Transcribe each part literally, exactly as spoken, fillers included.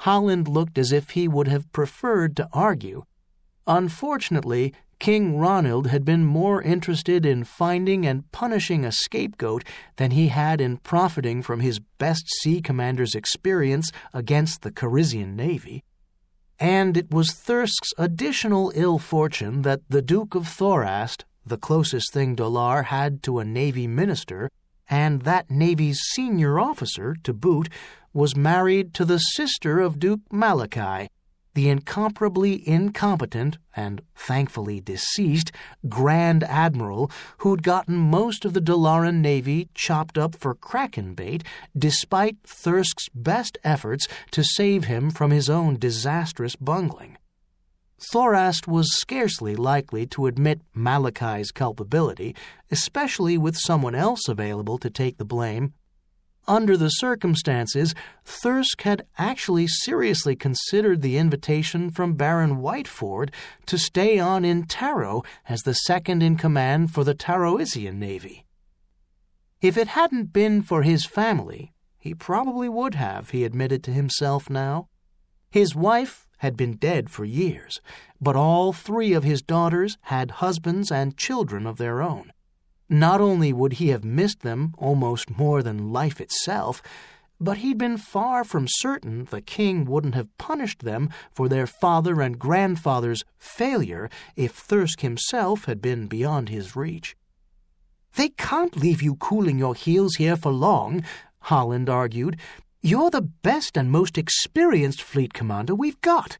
Holland looked as if he would have preferred to argue. Unfortunately, King Ronald had been more interested in finding and punishing a scapegoat than he had in profiting from his best sea commander's experience against the Carisian navy. And it was Thirsk's additional ill fortune that the Duke of Thorast, the closest thing Dolar had to a navy minister, and that navy's senior officer, to boot, was married to the sister of Duke Malachi, the incomparably incompetent and thankfully deceased Grand Admiral who'd gotten most of the Dolaran Navy chopped up for kraken bait despite Thirsk's best efforts to save him from his own disastrous bungling. Thorast was scarcely likely to admit Malachi's culpability, especially with someone else available to take the blame. Under the circumstances, Thirsk had actually seriously considered the invitation from Baron Whiteford to stay on in Taro as the second-in-command for the Taroisian Navy. If it hadn't been for his family, he probably would have, he admitted to himself now. His wife had been dead for years, but all three of his daughters had husbands and children of their own. Not only would he have missed them almost more than life itself, but he'd been far from certain the king wouldn't have punished them for their father and grandfather's failure if Thirsk himself had been beyond his reach. "They can't leave you cooling your heels here for long," Holland argued. "You're the best and most experienced fleet commander we've got."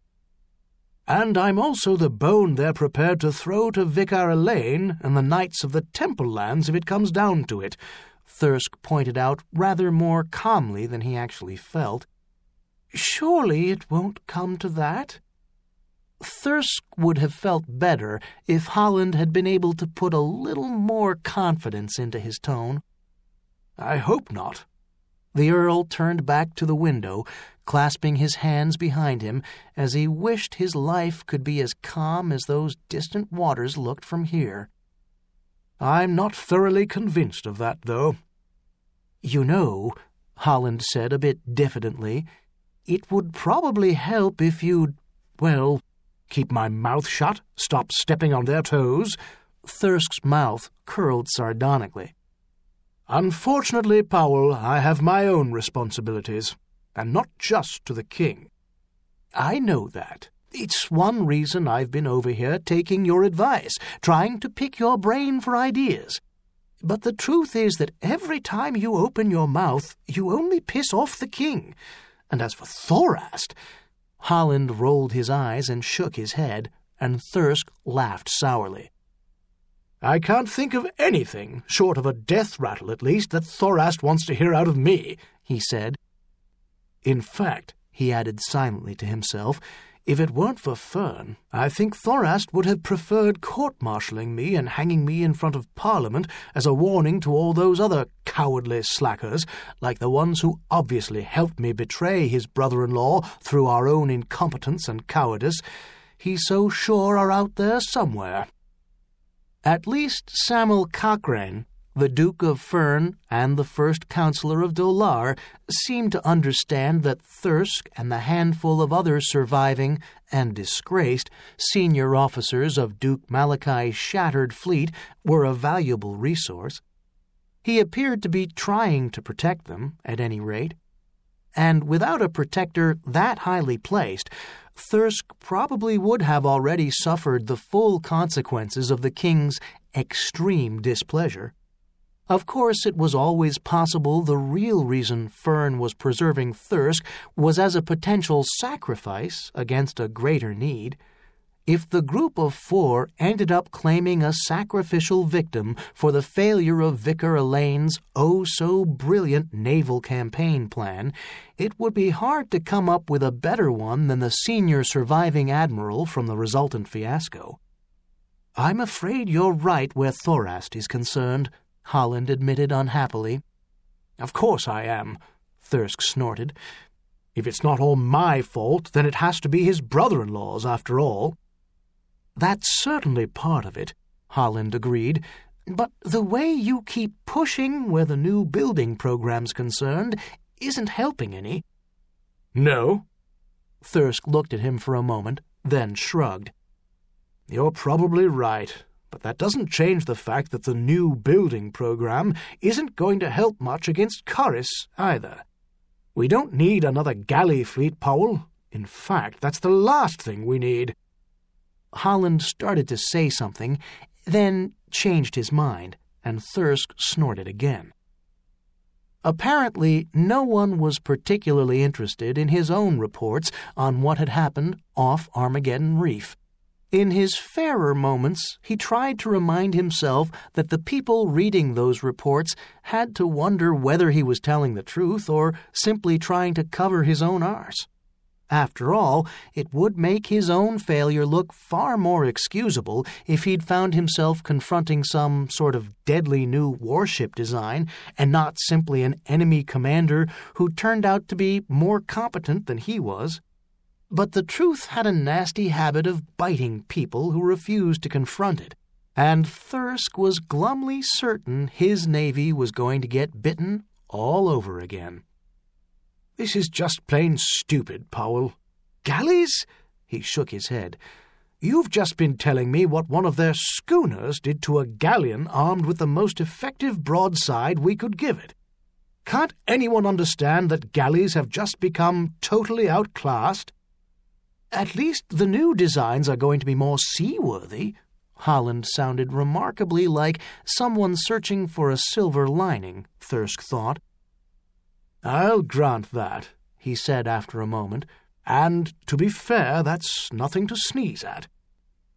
"And I'm also the bone they're prepared to throw to Vicar Elaine and the Knights of the Temple Lands if it comes down to it," Thirsk pointed out rather more calmly than he actually felt. "Surely it won't come to that?" Thirsk would have felt better if Holland had been able to put a little more confidence into his tone. "I hope not." The Earl turned back to the window, clasping his hands behind him as he wished his life could be as calm as those distant waters looked from here. "I'm not thoroughly convinced of that, though." "You know," Holland said a bit diffidently, "it would probably help if you'd, well, keep my mouth shut, stop stepping on their toes." Thirsk's mouth curled sardonically. "Unfortunately, Powell, I have my own responsibilities, and not just to the king." "I know that. It's one reason I've been over here taking your advice, trying to pick your brain for ideas. But the truth is that every time you open your mouth, you only piss off the king. And as for Thorast..." Holland rolled his eyes and shook his head, and Thirsk laughed sourly. "I can't think of anything, short of a death rattle at least, that Thorast wants to hear out of me," he said. "In fact," he added silently to himself, "if it weren't for Fern, I think Thorast would have preferred court-martialing me and hanging me in front of Parliament as a warning to all those other cowardly slackers, like the ones who obviously helped me betray his brother-in-law through our own incompetence and cowardice. He's so sure are out there somewhere." At least Sam'l Cochrane, the Duke of Fern and the first Councillor of Dolar, seemed to understand that Thirsk and the handful of other surviving and disgraced senior officers of Duke Malachi's shattered fleet were a valuable resource. He appeared to be trying to protect them, at any rate. And without a protector that highly placed, Thirsk probably would have already suffered the full consequences of the king's extreme displeasure. Of course, it was always possible the real reason Fern was preserving Thirsk was as a potential sacrifice against a greater need. If the group of four ended up claiming a sacrificial victim for the failure of Vicar Elaine's oh-so-brilliant naval campaign plan, it would be hard to come up with a better one than the senior surviving admiral from the resultant fiasco. "I'm afraid you're right where Thorast is concerned," Holland admitted unhappily. "Of course I am," Thirsk snorted. "If it's not all my fault, then it has to be his brother-in-law's after all." "That's certainly part of it," Holland agreed, "but the way you keep pushing where the new building program's concerned isn't helping any." "No?" Thirsk looked at him for a moment, then shrugged. "You're probably right, but that doesn't change the fact that the new building program isn't going to help much against Corris either. We don't need another galley fleet, Powell. In fact, that's the last thing we need." Holland started to say something, then changed his mind, and Thirsk snorted again. Apparently, no one was particularly interested in his own reports on what had happened off Armageddon Reef. In his fairer moments, he tried to remind himself that the people reading those reports had to wonder whether he was telling the truth or simply trying to cover his own arse. After all, it would make his own failure look far more excusable if he'd found himself confronting some sort of deadly new warship design and not simply an enemy commander who turned out to be more competent than he was. But the truth had a nasty habit of biting people who refused to confront it, and Thirsk was glumly certain his navy was going to get bitten all over again. "This is just plain stupid, Powell. Galleys?" He shook his head. "You've just been telling me what one of their schooners did to a galleon armed with the most effective broadside we could give it. Can't anyone understand that galleys have just become totally outclassed?" "At least the new designs are going to be more seaworthy." Holland sounded remarkably like someone searching for a silver lining, Thirsk thought. "I'll grant that," he said after a moment, "and, to be fair, that's nothing to sneeze at.